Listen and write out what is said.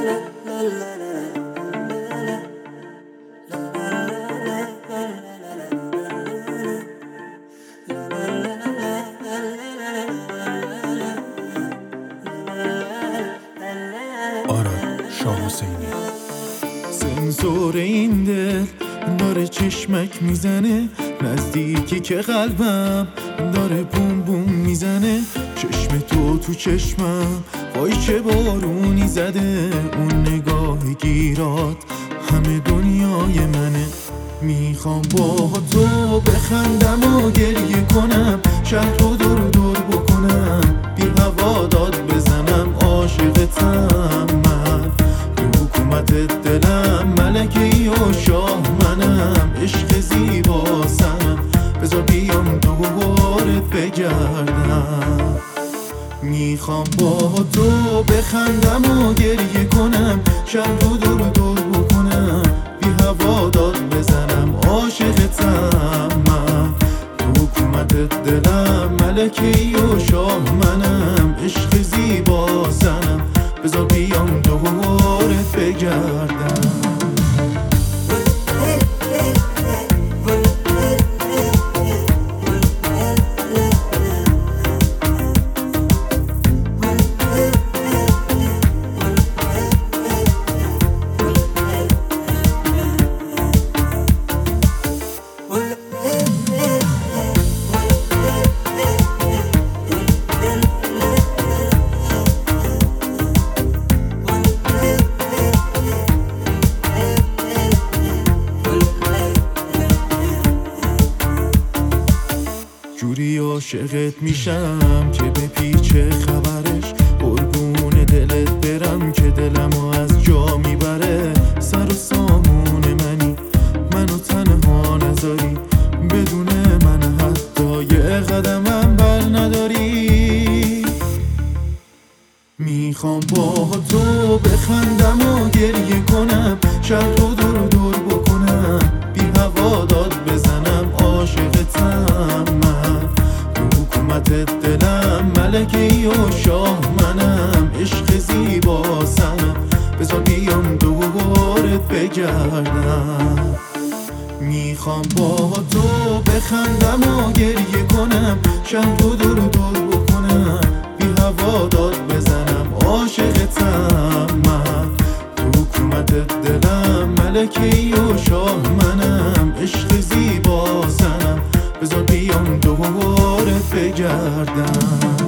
شاه حسینی. سنسور این دل داره چشمک میزنه، نزدیکی که قلبم داره بوم بوم میزنه. چشم تو چشمم، وای چه بارونی زده. اون نگاه گیرات همه دنیای منه. میخوام با تو بخندم و گریه کنم، شهر رو دور دور بکنم، بی هوا داد بزنم. عاشقتم من، تو حکومت دلم، ملکی و شاه منم. عشق زیباسم، بذار بیام دوباره بگردم. میخوام با تو بخندم و گریه کنم، شهر رو دور دور بکنم، بی هوا داد بزنم. عاشقتم من، تو حکومت دلم، ملکی و شاه منم. عشق زیباسم، بذار بیام دوباره بگردم. جوری عاشقت میشم که به پیچ خبرش، قربون دلت برم که دلمو از جا میبره. سر و سامون منی، منو تنها نذاری، بدون من حتی یه قدمم بر نداری. میخوام با تو بخندم و گریه کنم، شهر رو دور دور بکنم، بی هوا داد بزنم. عاشقتم من، تو حکومت دلم، ملکی و شاه منم. عشق زیباسم، بذار بیام دوباره بگردم. میخوام با تو بخندم و گریه کنم، شهر رو دور دور بکنم، بی هوا داد بزنم. عاشقتم من، تو حکومت دلم، ملکی و شاه منم. عشق زیباسم، بذار بیام دوباره بگردم.